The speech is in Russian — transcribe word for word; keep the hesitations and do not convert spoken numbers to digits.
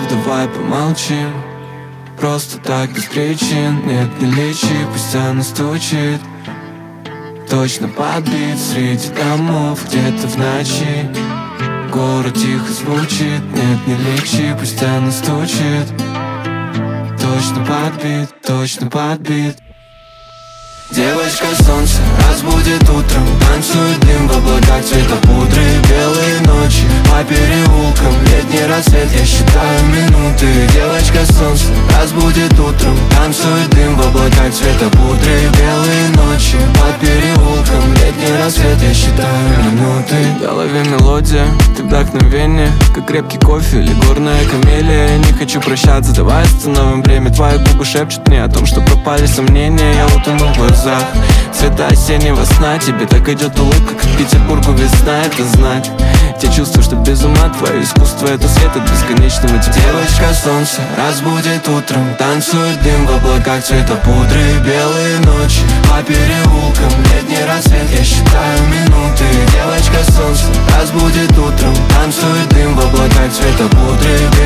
давай помолчим. Просто так, без причин. Нет, не лечи, пусть она стучит. Точно подбит среди домов, где-то в ночи. Город тихо звучит. Нет, не лечи, пусть она стучит. Точно подбит, точно подбит. Девочка солнце разбудит утром. Танцует дым в облаках цвета пудры. Белые ночи по переулкам. Летний рассвет, я считаю минуты. Девочка солнце разбудит утром. Танцует дым в облаках цвета пудры. Белые ночи по переулкам. Летний рассвет, я считаю минуты. В голове мелодия, ты вдохновение, как крепкий кофе или горная камелия. Я не хочу прощаться, давай остановим время. Твои губы шепчут мне о том, что пропали сомнения. Я утону в глазах цвета осеннего сна. Тебе так идет улыбка, как Петербургу весна. Это знак, те чувства, что без ума. Твое искусство — это свет от бесконечного тепла. Девочка солнце разбудит утром. Танцует дым в облаках цвета пудры. Белые ночи по переулкам. Летний рассвет, я считаю минуты. Девочка солнце разбудит утром. Танцует дым в облаках цвета пудры.